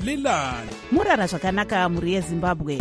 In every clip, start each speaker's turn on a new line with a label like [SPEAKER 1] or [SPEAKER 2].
[SPEAKER 1] Bliland.
[SPEAKER 2] Murara zvakanaka muri yeZimbabwe.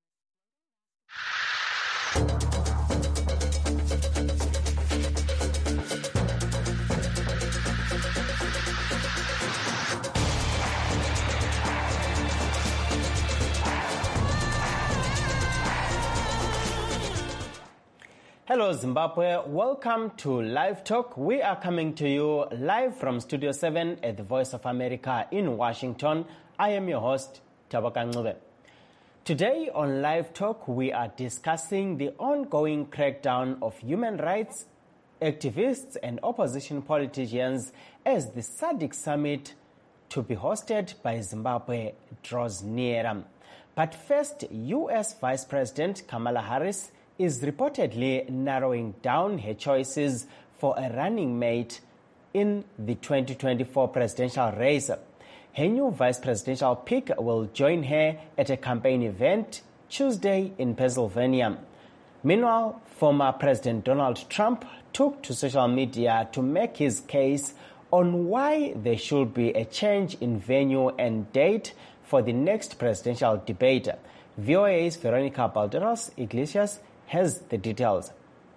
[SPEAKER 3] Hello Zimbabwe, welcome to Live Talk. We are coming to you live from Studio 7 at the Voice of America in Washington. I am your host, Tabaka Ncube. Today on Live Talk, we are discussing the ongoing crackdown of human rights activists and opposition politicians as the SADC summit to be hosted by Zimbabwe draws nearer. But first, U.S. Vice President Kamala Harris is reportedly narrowing down her choices for a running mate in the 2024 presidential race. Her new vice presidential pick will join her at a campaign event Tuesday in Pennsylvania. Meanwhile, former President Donald Trump took to social media to make his case on why there should be a change in venue and date for the next presidential debate. VOA's Veronica Balderas Iglesias has the details.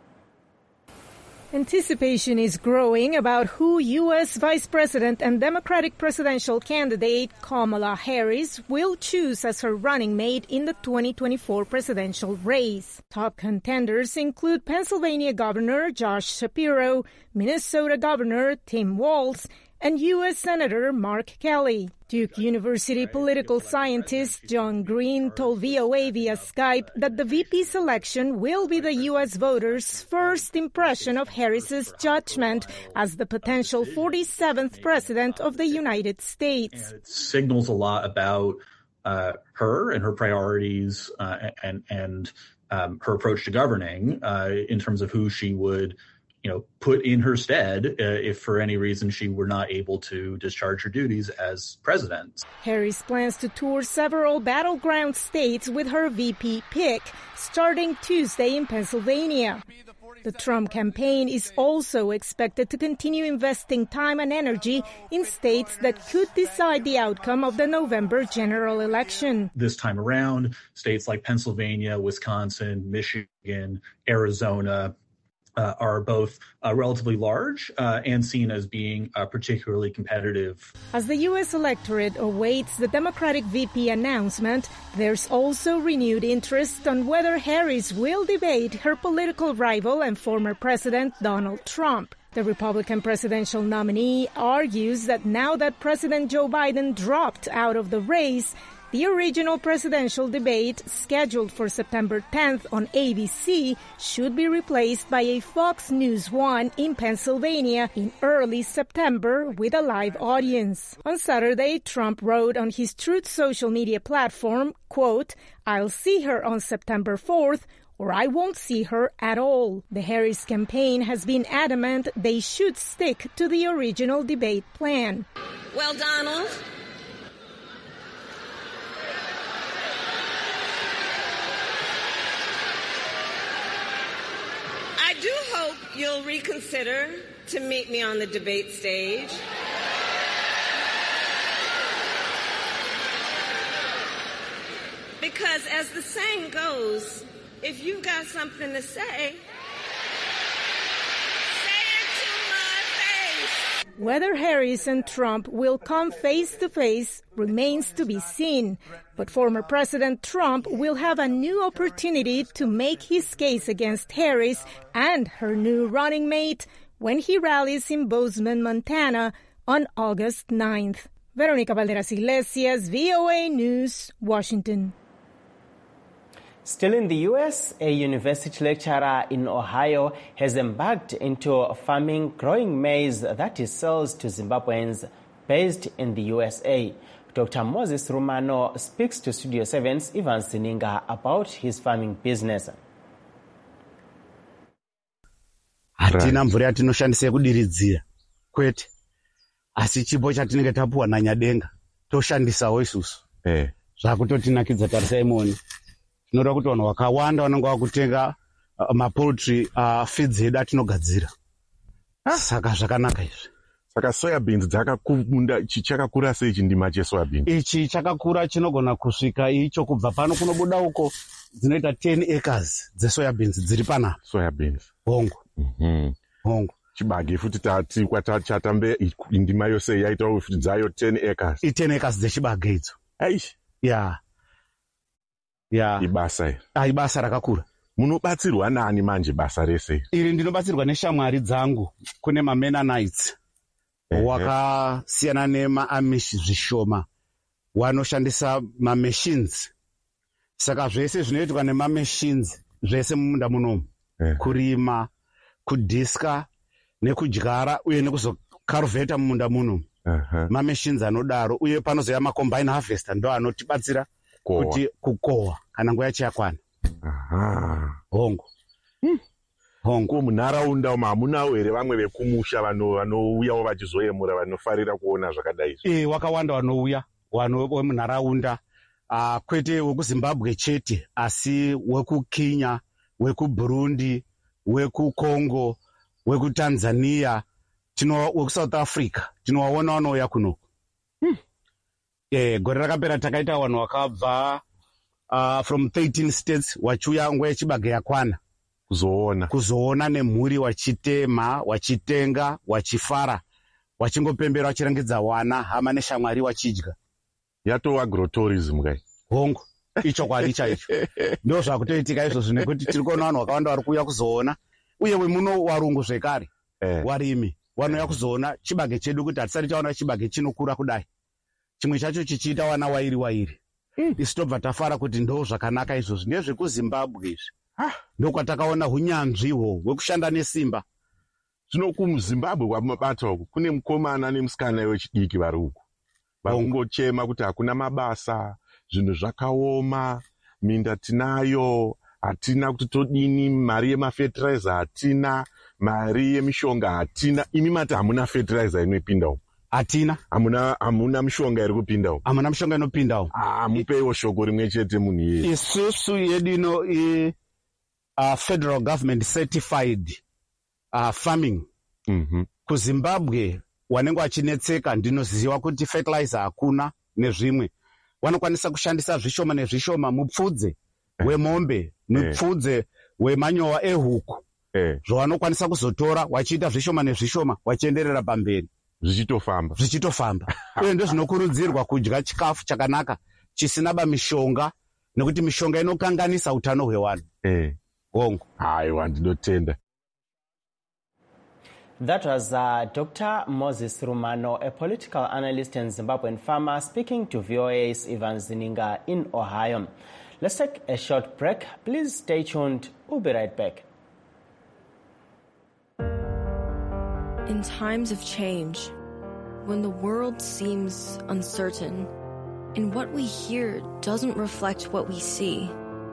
[SPEAKER 4] Anticipation is growing about who U.S. Vice President and Democratic presidential candidate Kamala Harris will choose as her running mate in the 2024 presidential race. Top contenders include Pennsylvania Governor Josh Shapiro, Minnesota Governor Tim Walz, and U.S. Senator Mark Kelly. Duke University political scientist John Green told VOA via Skype that the VP selection will be the U.S. voters' first impression of Harris's judgment as the potential 47th president of the United States.
[SPEAKER 5] It signals a lot about her and her priorities and her approach to governing in terms of who she would put in her stead if for any reason she were not able to discharge her duties as president.
[SPEAKER 4] Harris plans to tour several battleground states with her VP pick, starting Tuesday in Pennsylvania. The Trump campaign is also expected to continue investing time and energy in states that could decide the outcome of the November general election.
[SPEAKER 5] This time around, states like Pennsylvania, Wisconsin, Michigan, Arizona, are both relatively large and seen as being particularly competitive.
[SPEAKER 4] As the U.S. electorate awaits the Democratic VP announcement, there's also renewed interest on whether Harris will debate her political rival and former President Donald Trump. The Republican presidential nominee argues that now that President Joe Biden dropped out of the race, the original presidential debate, scheduled for September 10th on ABC, should be replaced by a Fox News 1 in Pennsylvania in early September with a live audience. On Saturday, Trump wrote on his Truth social media platform, quote, "I'll see her on September 4th, or I won't see her at all." The Harris campaign has been adamant they should stick to the original debate plan.
[SPEAKER 6] Well, Donald, I do hope you'll reconsider to meet me on the debate stage. Because as the saying goes, if you've got something to say, say it to my face.
[SPEAKER 4] Whether Harris and Trump will come face-to-face remains to be seen, but former President Trump will have a new opportunity to make his case against Harris and her new running mate when he rallies in Bozeman, Montana on August 9th. Veronica Balderas Iglesias, VOA News, Washington.
[SPEAKER 3] Still in the U.S., a university lecturer in Ohio has embarked into farming growing maize that he sells to Zimbabweans based in the USA. Dr. Moses Rumano speaks to Studio 7's Ivan Sininga about his farming business.
[SPEAKER 7] Hatina mvura yatinoshandisa kudiridzira kwete, asi chipo chatinenge tapuwa naNyadenga toshandisawo isusu zvakutotinakidza tarisai muone. Tinoda kuti vanhu vakawanda vanenge vakutenga mapoultry feeds edu atinogadzira. Saka zvakanaka izvi.
[SPEAKER 1] Saka soybeans dzakakunda chakakura sei chindima chesoybeans?
[SPEAKER 7] Ichi chakakura chinogona kusvika icho kubva pano kunobuda uko dzinoita 10 acres dzesoybeans dziri panapa.
[SPEAKER 1] Soybeans.
[SPEAKER 7] Hongo. Hongo.
[SPEAKER 1] Chibage futi chatambe indima yose yaitawo futi dzayo 10 acres.
[SPEAKER 7] 10 acres dzechibage idzo.
[SPEAKER 1] Aish.
[SPEAKER 7] Yeah. Ibasa rakakura.
[SPEAKER 1] Munobatsirwa nani manje basa rese?
[SPEAKER 7] Iri ndinobatsirwa neshamwari dzangu. Kune maMennonites wakasiyana nemaamish zvishoma wanoshandisa mamachines. Saka zvese zvinoitwa nemamachines zvese mumunda munomu, kurima, kudhiska nekudyara uye nekuzokaruvheta mumunda munomu, mamachines anodaro. Uye panozoya macombine harvester ndo anotibatsira kuti kukohwa kana nguva yakwana. Hongo. Hongo.
[SPEAKER 1] Munharaunda hamunawo here vamwe vekumusha vanouyawo vachizoyemura vanofarira kuona zvakadai?
[SPEAKER 7] Wakawanda vanouya wemunharaunda, kwete wekuZimbabwe chete, asi wekuKenya, wekuBurundi, wekuCongo, wekuTanzania, wekuSouth Africa, tinowaona vanouya kunoku. Gore rakapera takaita vanhu vakabva from 13 states wachiuya nguva yechibage yakwana kuzoona nemhuri, wachitema, wachitenga, wachifara, wachingopembera, wachirangidza wana, hama neshamwari, wachidya.
[SPEAKER 1] Yatova agrotourism kai?
[SPEAKER 7] Hongo. Icho kwadi chaicho. Ndo zvakutoitika izvozvo nekuti tiri kuona vanhu vakawanda vari kuuya kuzoona. Uye wemuno varungu zvekare, warimi, vanouya kuzoona chibage chedu kuti hatisati taona chibage chinokura kudai. Chimwe chacho chichiita wana wairi. Isu tobva tafara kuti ndo zvakanaka izvozvo. NdezvekuZimbabwe izvi. Ndokwatakaona unyanzviwo hwekushanda nesimba.
[SPEAKER 1] Zvino kuZimbabwe kwamabata uku kune mukomana nemusikana wechidiki vari uku. Vangochema kuti hakuna mabasa, zvinhu zvakaoma, minda tinayo, hatina kuti todini, mari yemafertilizer hatina, mari yemishonga hatina. Imi mati hamuna fertilizer inopinda uku? Hatina. Hamuna mishonga iri kupinda uku? Hamuna mishonga inopinda uku. Mupeiwo shoko rimwe chete munhu iye.
[SPEAKER 7] Isusu yedu ino federal government certified farming. KuZimbabwe wanenge wachinetseka ndinoziva kuti fertilizer hakuna nezvimwe. Vanokwanisa kushandisa zvishoma nezvishoma, mupfudze wemombe, mupfudze wemanyowa ehuku. Zvavanokwanisa kuzotora wachiita zvishoma nezvishoma wachienderera pamberi. Zvichitofamba. Uye ndozvinokurudzirwa kudya chikafu chakanaka chisina mishonga, nekuti mishonga inokanganisa utano hwevanhu. Hongo.
[SPEAKER 1] Aiwa, ndinotenda.
[SPEAKER 3] That was Dr. Moses Rumano, a political analyst and Zimbabwean farmer, speaking to VOA's Ivan Zininga in Ohio. Let's take a short break. Please stay tuned. We'll be right back.
[SPEAKER 8] In times of change, when the world seems uncertain and what we hear doesn't reflect what we see,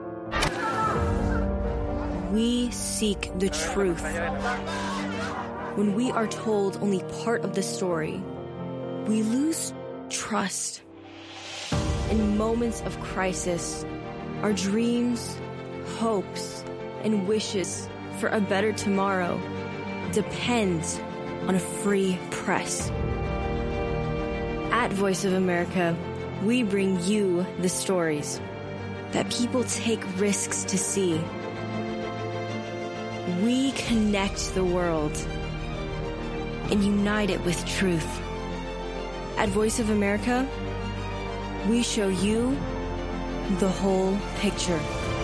[SPEAKER 8] we seek the truth. When we are told only part of the story, we lose trust. In moments of crisis, our dreams, hopes, and wishes for a better tomorrow depend on a free press. At Voice of America, we bring you the stories that people take risks to see. We connect the world and unite it with truth. At Voice of America, we show you the whole picture.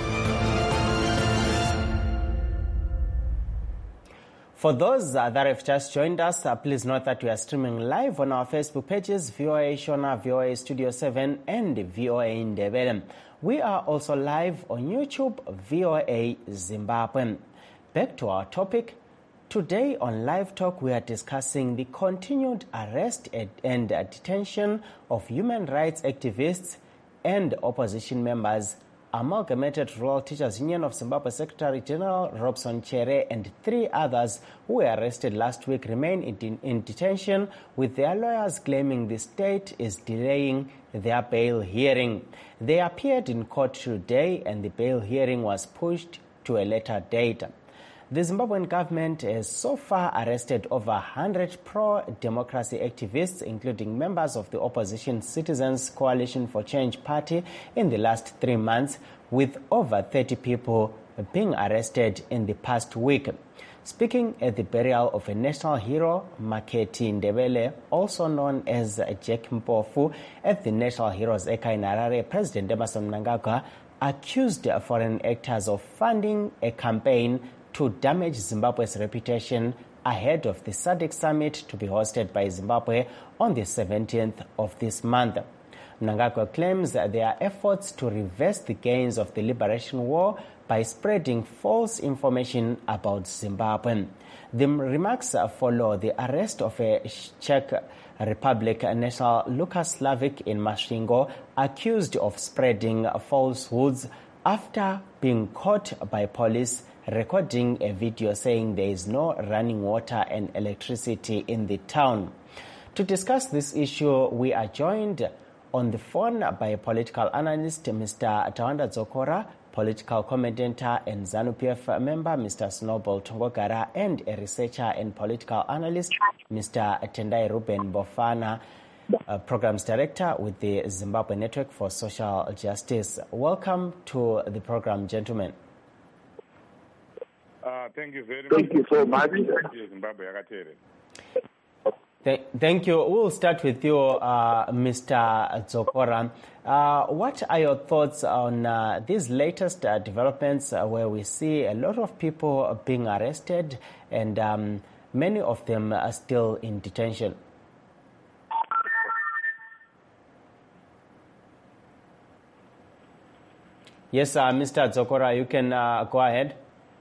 [SPEAKER 3] For those that have just joined us, please note that we are streaming live on our Facebook pages, VOA Shona, VOA Studio 7, and VOA Ndebele. We are also live on YouTube, VOA Zimbabwe. Back to our topic. Today on Live Talk, we are discussing the continued arrest and detention of human rights activists and opposition members. Amalgamated Rural Teachers Union of Zimbabwe Secretary General Robson Chere and 3 others who were arrested last week remain in detention, with their lawyers claiming the state is delaying their bail hearing. They appeared in court today and the bail hearing was pushed to a later date. The Zimbabwean government has so far arrested over 100 pro-democracy activists, including members of the opposition Citizens Coalition for Change party in the last 3 months, with over 30 people being arrested in the past week. Speaking at the burial of a national hero, Maketi Ndebele, also known as Jack Mpofu, at the National Heroes Eka in Harare, President Emmerson Mnangagwa accused foreign actors of funding a campaign to damage Zimbabwe's reputation ahead of the SADC summit to be hosted by Zimbabwe on the 17th of this month. Mnangagwa claims that there are efforts to reverse the gains of the liberation war by spreading false information about Zimbabwe. The remarks follow the arrest of a Czech Republic national Lukas Slavic in Masvingo, accused of spreading falsehoods after being caught by police recording a video saying there is no running water and electricity in the town. To discuss this issue, we are joined on the phone by political analyst Mr. Tawanda Dzokora, political commentator and ZANU-PF member Mr. Snowball Tongogara, and a researcher and political analyst Mr. Tendai Ruben Bofana, programs director with the Zimbabwe Network for Social Justice. Welcome to the program, gentlemen.
[SPEAKER 9] Thank you very much. Thank you so much.
[SPEAKER 3] Thank you. We'll start with you, Mr. Dzokora. What are your thoughts on these latest developments where we see a lot of people being arrested and many of them are still in detention? Yes, Mr. Dzokora, you can go ahead.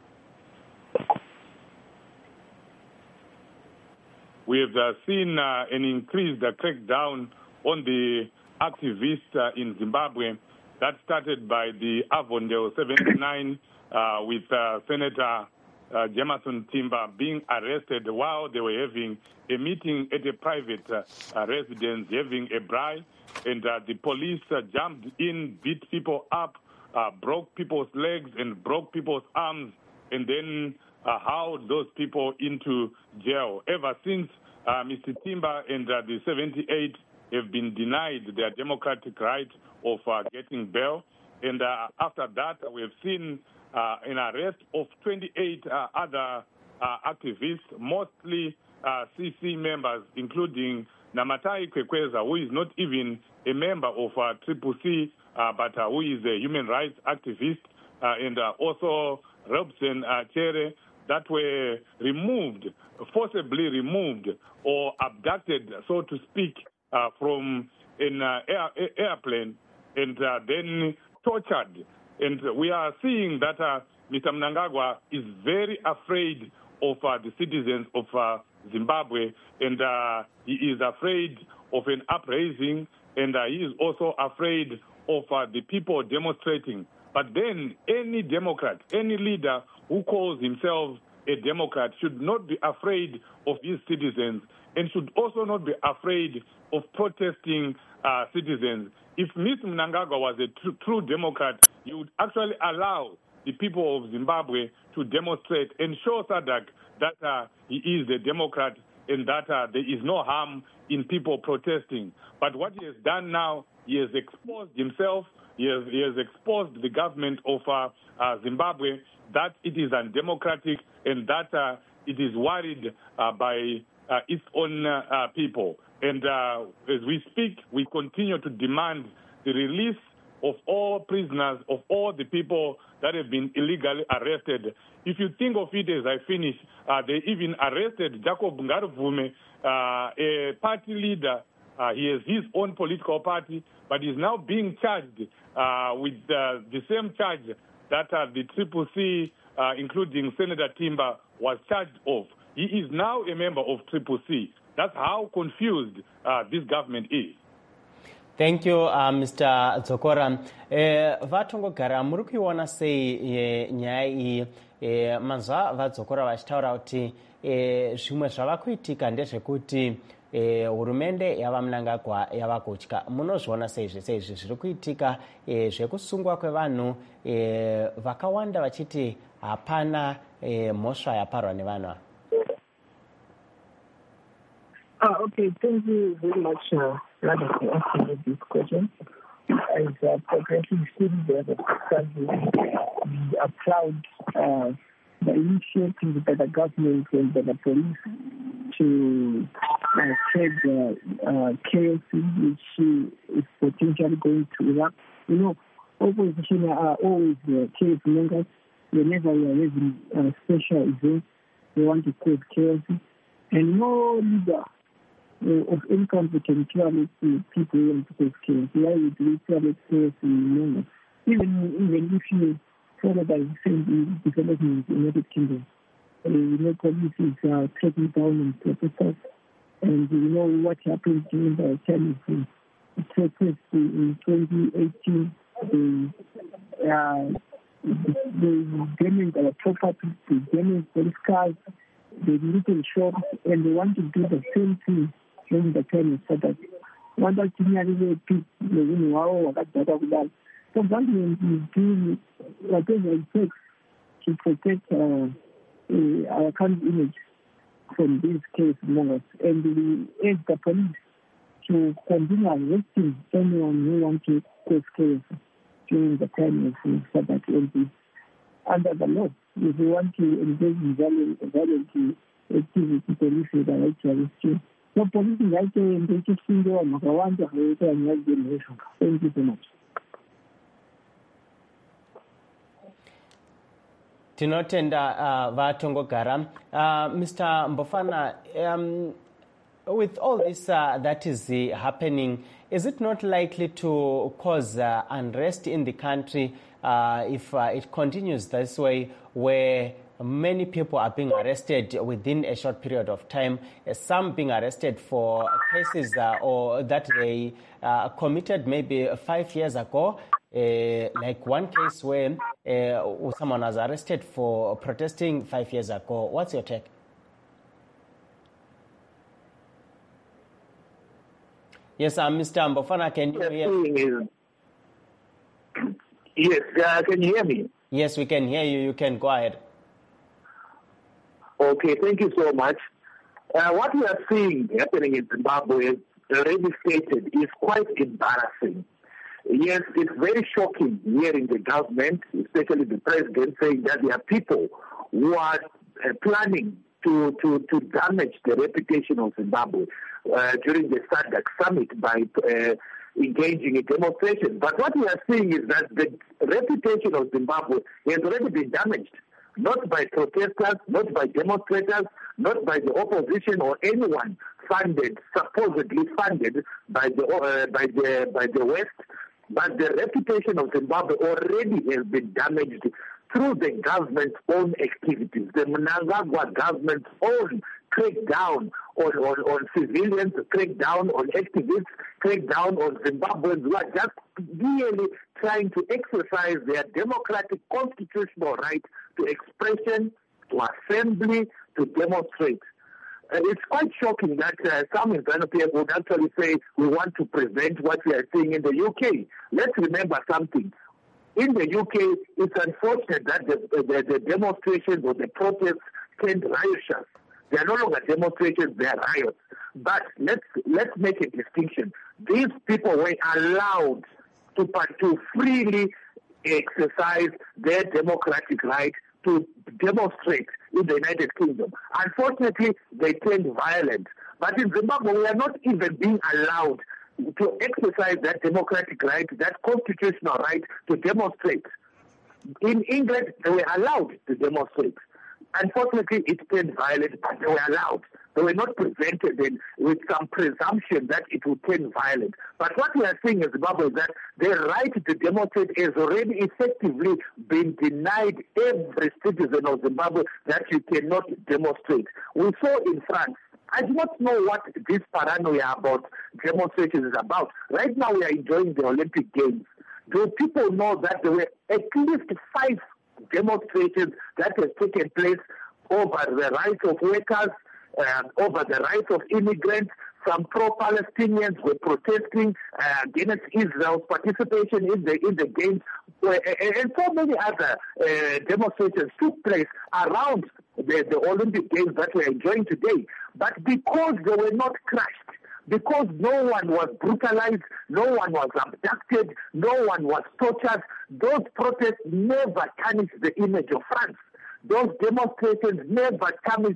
[SPEAKER 9] We have seen an increased crackdown on the activists in Zimbabwe. That started by the Avondale 79 with Senator Jameson Timber being arrested while they were having a meeting at a private residence, having a braai, and the police jumped in, beat people up, broke people's legs and broke people's arms, and then hauled those people into jail. Ever since, Mr. Timber and the 78 have been denied their democratic right of getting bail. And after that, we have seen an arrest of 28 other activists, mostly CC members, including Namatai Kwekweza, who is not even a member of CCC, but who is a human rights activist, and also Robson Chere, that were removed, forcibly removed or abducted, so to speak, from an airplane and then tortured. And we are seeing that Mr. Mnangagwa is very afraid of the citizens of Zimbabwe, and he is afraid of an uprising, and he is also afraid of the people demonstrating. But then any Democrat, any leader who calls himself a Democrat should not be afraid of his citizens and should also not be afraid of protesting citizens. If Mr. Mnangagwa was a true Democrat, he would actually allow the people of Zimbabwe to demonstrate and show SADC that he is a Democrat and that there is no harm in people protesting. But what he has done now, he has exposed himself, he has exposed the government of Zimbabwe, that it is undemocratic and that it is worried by its own people. And as we speak, we continue to demand the release of all prisoners, of all the people that have been illegally arrested. If you think of it as I finish, they even arrested Jacob Ngaruvume, a party leader. He has his own political party, but is now being charged with the same charge that the CCC, including Senator Timber, was charged of. He is now a member of CCC. That's how confused this government is.
[SPEAKER 3] Thank you, Mr. Dzokora. Vatongogara, muri kuiona sei nyaya iyi manzwa vadzokora vachitaura kuti zvimwe zvava kuitika ndezvekuti hurumende yava Mnangagwa yava kutya. Munozviona sei zvese izvi zviri kuitika, zvekusungwa kwevanhu vakawanda vachiti hapana mhosva yaparwa nevanhu.
[SPEAKER 10] Okay, thank you very much, Radha, for asking this question. As progressive citizens of the country, we applaud the initiative by the government and by the police to spread chaos which is potentially going to erupt. You know, opposition are always chaos mongers. Whenever we are having special events, they want to cause chaos. And no leader of any country can tolerate people who want to cause chaos. Why would we tolerate chaos in moments? Even if you follow the recent developments in the United Kingdom, police is taking down on protesters. And you know what happened during the time of the protest in 2018. They damaged our property, they damaged police cars, they little shops, and they want to do the same thing during the time of Saturday. One of the people, so government is doing whatever it takes to protect our country image from these case mongers, and we urge the police to continue arresting anyone who wants to cause chaos during the time of Saturday. And under the law, if you want to engage in violent activity, police will have right to arrest you. So police is right to engage in syndrome of one to generation. Thank you so much.
[SPEAKER 3] Tinotenda vatongogara. Mr. Mbofana, with all this that is happening, is it not likely to cause unrest in the country if it continues this way, where many people are being arrested within a short period of time, some being arrested for cases or that they committed maybe 5 years ago, like one case where someone was arrested for protesting 5 years ago. What's your take? Yes, Mr. Mbofana, can you hear me?
[SPEAKER 11] Yes, can you hear me?
[SPEAKER 3] Yes, we can hear you. You can go ahead.
[SPEAKER 11] Okay, thank you so much. What we are seeing happening in Zimbabwe, already stated, is quite embarrassing. Yes, it's very shocking hearing the government, especially the president, saying that there are people who are planning to damage the reputation of Zimbabwe during the SADC summit by engaging in demonstrations. But what we are seeing is that the reputation of Zimbabwe has already been damaged, not by protesters, not by demonstrators, not by the opposition or anyone supposedly funded by the West, but the reputation of Zimbabwe already has been damaged through the government's own activities, the Mnangagwa government's own crackdown on civilians, crackdown on activists, crackdown on Zimbabweans who are just merely trying to exercise their democratic constitutional right to expression, to assembly, to demonstrate. It's quite shocking that some in ZANU-PF would actually say we want to prevent what we are seeing in the UK. Let's remember something. In the UK, it's unfortunate that the demonstrations or the protests turned riotous. They are no longer demonstrations, they are riots. But let's make a distinction. These people were allowed to freely exercise their democratic right to demonstrate in the United Kingdom. Unfortunately, they turned violent. But in Zimbabwe, we are not even being allowed to exercise that democratic right, that constitutional right to demonstrate. In England, they were allowed to demonstrate. Unfortunately, it turned violent, but they were allowed. They were not prevented with some presumption that it would turn violent. But what we are seeing in Zimbabwe is that the right to demonstrate has already effectively been denied every citizen of Zimbabwe, that you cannot demonstrate. We saw in France. I do not know what this paranoia about demonstrations is about. Right now we are enjoying the Olympic Games. Do people know that there were at least 5 demonstrations that have taken place over the rights of workers, over the rights of immigrants, Some pro-Palestinians were protesting against Israel's participation in the games, and so many other demonstrations took place around the Olympic Games that we're enjoying today. But because they were not crushed, because no one was brutalized, no one was abducted, no one was tortured, those protests never tarnished the image of France. Those demonstrations never tarnished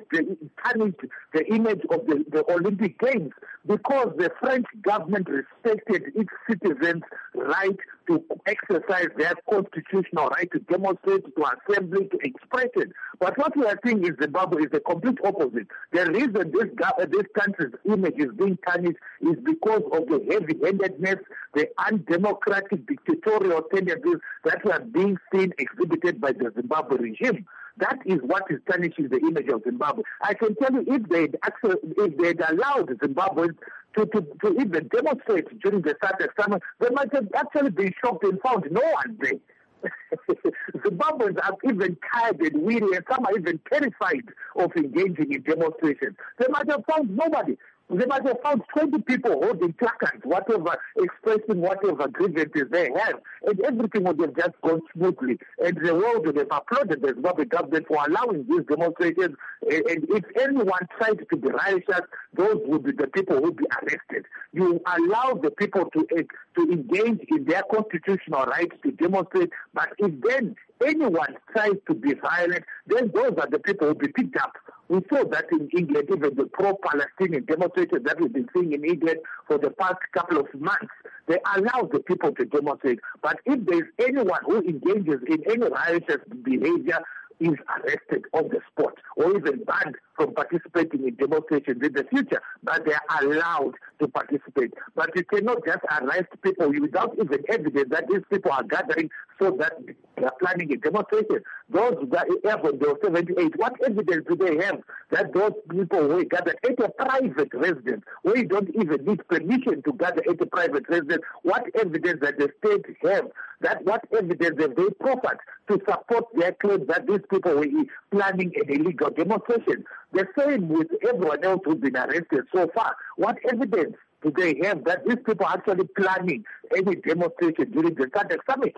[SPEAKER 11] the image of the Olympic Games, because the French government respected its citizens' right to exercise their constitutional right to demonstrate, to assembly, to express it. But what we are seeing in Zimbabwe is the complete opposite. The reason this country's image is being tarnished is because of the heavy-handedness, the undemocratic dictatorial tendencies that were being seen exhibited by the Zimbabwe regime. That is what is tarnishing the image of Zimbabwe. I can tell you, if they'd allowed Zimbabweans to even demonstrate during the SADC summit, they might have actually been shocked and found no one there. Zimbabweans are even tired and weary, and some are even terrified of engaging in demonstrations. They might have found nobody. They might have found 20 people holding placards, whatever, expressing whatever grievances they have, and everything would have just gone smoothly. And the world would have applauded the Zimbabwe government for allowing these demonstrations. And if anyone tried to be riotous, those would be the people who would be arrested. You allow the people to engage in their constitutional rights to demonstrate, but if then anyone tries to be violent, then those are the people who will be picked up. We saw that in England, even the pro-Palestinian demonstrators that we've been seeing in England for the past couple of months, they allow the people to demonstrate. But if there's anyone who engages in any riotous behavior, is arrested on the spot or even banned from participating in demonstrations in the future, but they are allowed to participate. But you cannot just arrest people without even evidence that these people are gathering so that they are planning a demonstration. Those that have on the 78, what evidence do they have that those people were gathered at a private residence, where you don't even need permission to gather at a private residence? What evidence that the state have? What evidence have they proffered to support their claim that these people were planning an illegal demonstration? The same with everyone else who's been arrested so far. What evidence do they have that these people are actually planning any demonstration during the SADC summit?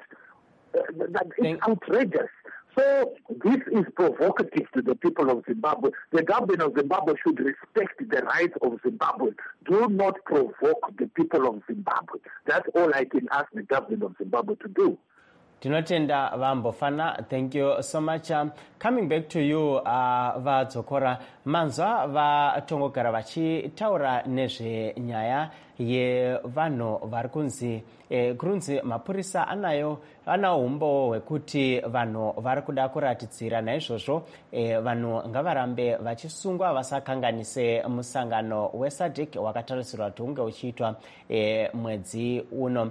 [SPEAKER 11] It's outrageous. So this is provocative to the people of Zimbabwe. The government of Zimbabwe should respect the rights of Zimbabwe. Do not provoke the people of Zimbabwe. That's all I can ask the government of Zimbabwe to do.
[SPEAKER 3] Tinotenda Vambofana, thank you so much. Coming back to you, Vadzokora, manzwa vatongogara vachitaura nezvenyaya yevanhu vari kunzi mapurisa anawo umbo hwekuti vanhu vari kuda kuratidzira. Naizvozvo vanhu ngavarambe vachisungwa vasakanganise musangano weSADC wakatarisirwa kuti unge uchiitwa mwedzi uno.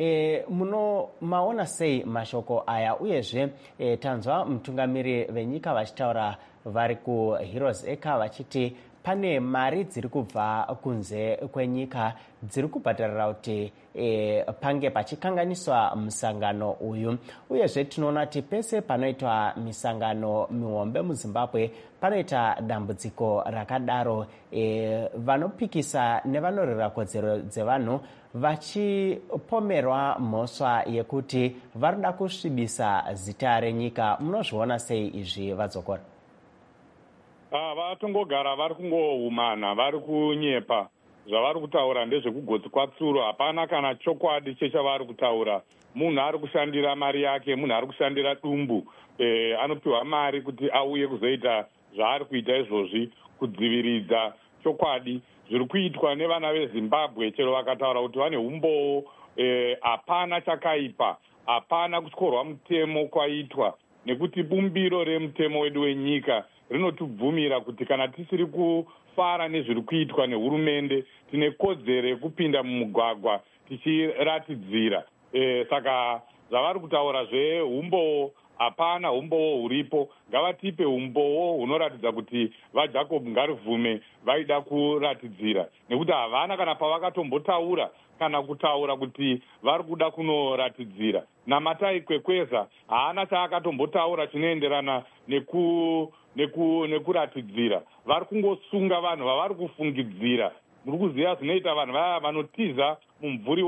[SPEAKER 3] Maona sei mashoko aya? Uyezve tanzwa mutungamiri venyika vachitaura vari kuHeroes Acre vachiti pane mari dziri kubva kunze kwenyika dziri kubhadharira kuti pange pachikanganiswa musangano uyu. Uyezve tinoona kuti pese panoitwa misangano mihombe muZimbabwe panoita dambudziko rakadaro, vanopikisa nevanorwira kodzero dzevanhu vachipomerwa mhosva yekuti varida kusvibisa zita renyika. Munozviona sei izvi, Vadzokora?
[SPEAKER 9] Vatongogara vari kungohumana, vari kunyepa. Zvavari kutaura ndezvekugotsi kwatsuro. Hapana kana chokwadi chechavari kutaura. Munhu ari kushandira mari yake, munhu ari kushandira dumbu. Anopiwa mari kuti auye kuzoita zvaari kuita izvozvi, kudziviridza chokwadi zviri kuitwa nevana veZimbabwe. Chero vakataura kuti vane umbowo, hapana chakaipa, hapana kutyorwa mutemo kwaitwa, nekuti bumbiro remutemo wedu wenyika rinotibvumira kuti kana tisiri kufara nezviri kuitwa nehurumende, tine kodzero yekupinda mumugwagwa tichiratidzira. Saka zvavari kutaura zveumbowo, hapana umbowo huripo. Ngavatipe umbowo hunoratidza kuti vaJacob Ngaruvume vaida kuratidzira, nekuti havana kana pavakatombotaura kana kutaura kuti vari kuda kunoratidzira. Namatai Kwekweza haana chaakatombotaura chinoenderana nekuratidzira. Vari kungosunga vanhu vavari kufungidzira muri kuziva zvinoita vanhu vaya vanotiza mumvuri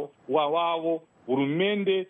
[SPEAKER 9] wavo. Hurumende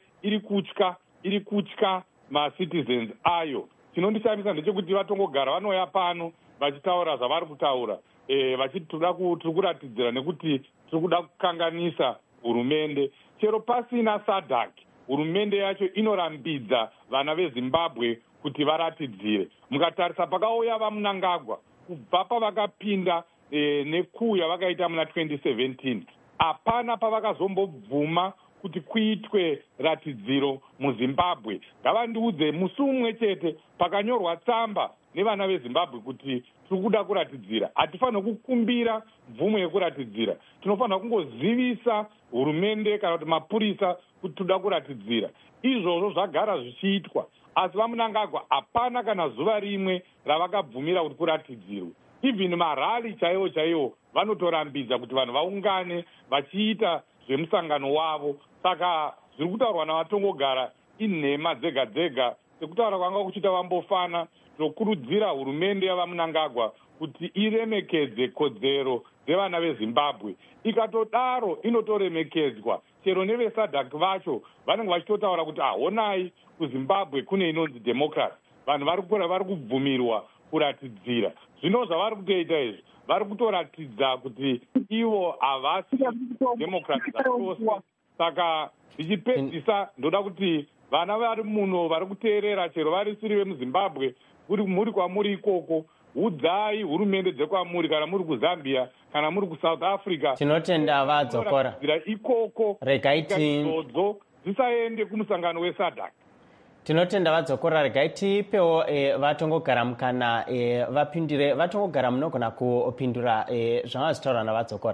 [SPEAKER 9] iri kutya macitizens ayo. Chinondishamisa ndechekuti vatongogara vanouya pano vachitaura zvavari kutaura, vachitoda tiri kuratidzira nekuti tiri kuda kukanganisa hurumende. Chero pasina SADC, hurumende yacho inorambidza vana veZimbabwe kuti varatidzire. Mukatarisa pakauya vaMnangagwa, kubva pavakapinda nekuu yavakaita muna 2017, hapana pavakazombobvuma kuti kuitwe ratidziro muZimbabwe. Ngavandiudze musi umwe chete pakanyorwa tsamba nevana veZimbabwe kuti tiri kuda kuratidzira. Hatifanira kukumbira mvumo yekuratidzira, tinofanira kungozivisa hurumende kana kuti mapurisa kuti toda kuratidzira. Izvozvo zvagara zvichiitwa, asi vaMnangagwa hapana kana zuva rimwe ravakabvumira kuti kuratidzirwe. Even marali chaiwo vanotorambidza kuti vanhu vaungane vachiita zvemusangano wavo. Saka zviri kutaurwa navatongogara inhema dzega dzega sekutaura kwanga kuchiita vambofana. Tinokurudzira hurumende yavaMnangagwa kuti iremekedze kodzero dzevana veZimbabwe. Ikatodaro inotoremekedzwa. Chero neveSADC vacho vanenge vachitotaura kuti honai kuZimbabwe kune inonzi democracy, vanhu vari kubvumirwa kuratidzira. Zvino zvavari kutoita izvi, vari kutoratidza kuti ivo havasi democracy zvachose. Saka ndichipedzisa ndoda kuti vana vari muno vari kuteerera, chero vari siri vemuZimbabwe, muri kwamuri ikoko, udzai hurumende dzekwamuri, kana muri kuZambia kana muri kuSouth Africa.
[SPEAKER 3] Tinotenda vadzokora
[SPEAKER 9] ikoko, regaiti dzisaende kumusangano weSADC.
[SPEAKER 3] Tinotenda vadzokora. Regai tipewo vatongogara mukana vapindure. Vatongogara munogona kupindura zvanga zvitaurwa navadzokora.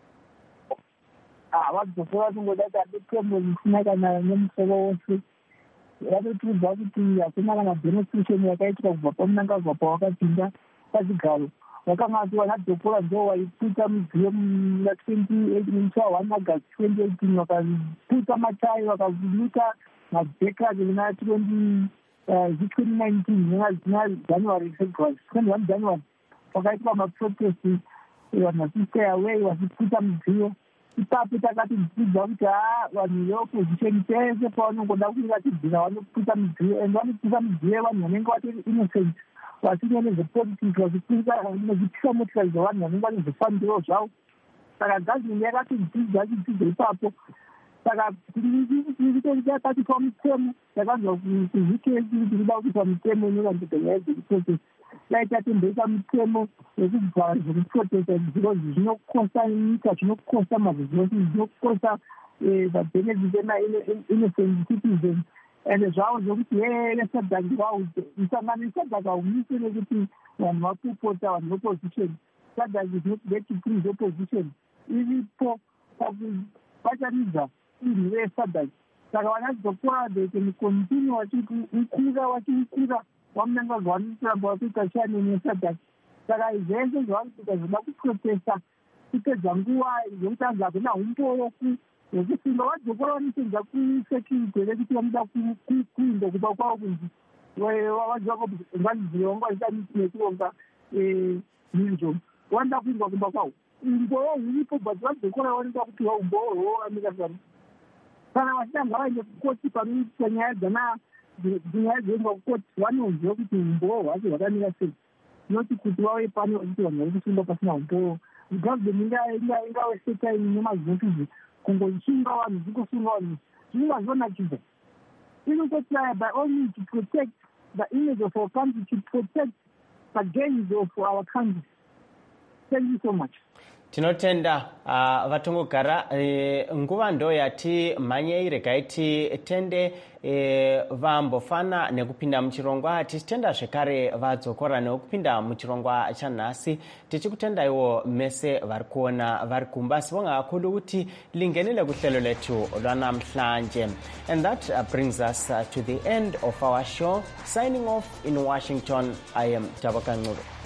[SPEAKER 10] Vadzokora tingoda kadepemo zvisina kana nemusoro wose. Vatotiudza kuti hakuna kana demonstration yakaitwa kubva paMnangagwa pawakapinda pachigaro. Vakanga vana dhokora ndo vaiputsa mudziyo muna 28 1 August 2018, vakaputsa matayi vakavunika mabhekasi muna 2019 na January February 21 January pakaitwa maprotesti, vanhu vachistay away vachiputsa mudziyo. Ipapo takati dzidzidza kuti vanhu veopposition pese pavanongoda kuratidza vanoputsa mudziyo, and vanoputsa mudziyo vanhu vanenge vatori innocent, vasina nezvepolitics, vachipisa motikari dzavanhu vanenge vane zvifambiro zvavo. Saka gavhimende yakati dzidza chidzidzo ipapo. Saka tikati pamutemo takanzwa kuzvikesi kuti kuda kuti pamutemo inoratidza nyaya dzekuprotest taitatembesa mutemo wekubva zvekuprotesta, because zvinokosa nyika, zvinokosa mazvizvosi, zvinokosa vabenefit ema-innocent citizens. And zvavo zvokuti SADC musangano weSADC haumise nekuti vanhu vapopota vanhu veopposition. SADC is not there to please opposition. Iripo pakubatanidza inhu veSADC. Saka vanadzokora they can continue vachikura vaMnangagwa vanotoramba vakuita shani neSADC. Saka zvese zvavari kuita zvoda kuprotesta kupedza nguva zvokuti anzi hakuna umbooku yekusimba. Vadzokora vanosenza kusecurity rekuti vanoda kuinda kuba kwavo kunzi vaziva vanga vaita miti yekuronga mhizho vanoda kuindwa kumba kwavo. Umboo huripo, but vadzokora vanoda kuti umboo hwoamikasana. Kana vachitanga vaende kukoti panoitwa nyaya dzinyaya dzoendwa kukoti, vanoziva kuti umboo hwacho hwakamira sei, noti kuti vauye pano vachiti vanhu vari kusungwa pasina umboo. Gavhimende ingawesetaini nemazinotizi kungosunga vanhu dzikusunga vanhu zvingazonakidza. Inototraya by all means to protect the image of our country, to protect the gains of our country. Thank you so much.
[SPEAKER 3] Tinotenda vatongogara nguva ndo yati mhanyei. Regai titende vambofana nekupinda muchirongwa, tichitenda zvekare vadzokora nekupinda muchirongwa chanhasi. Tichikutendaiwo mese vari kuona vari kumba sibonga kakhulu kuti lingenile kuhlelo lethu lwanamhlanje. And that brings us to the end of our show. Signing off in Washington, I am Tabaka Ncube.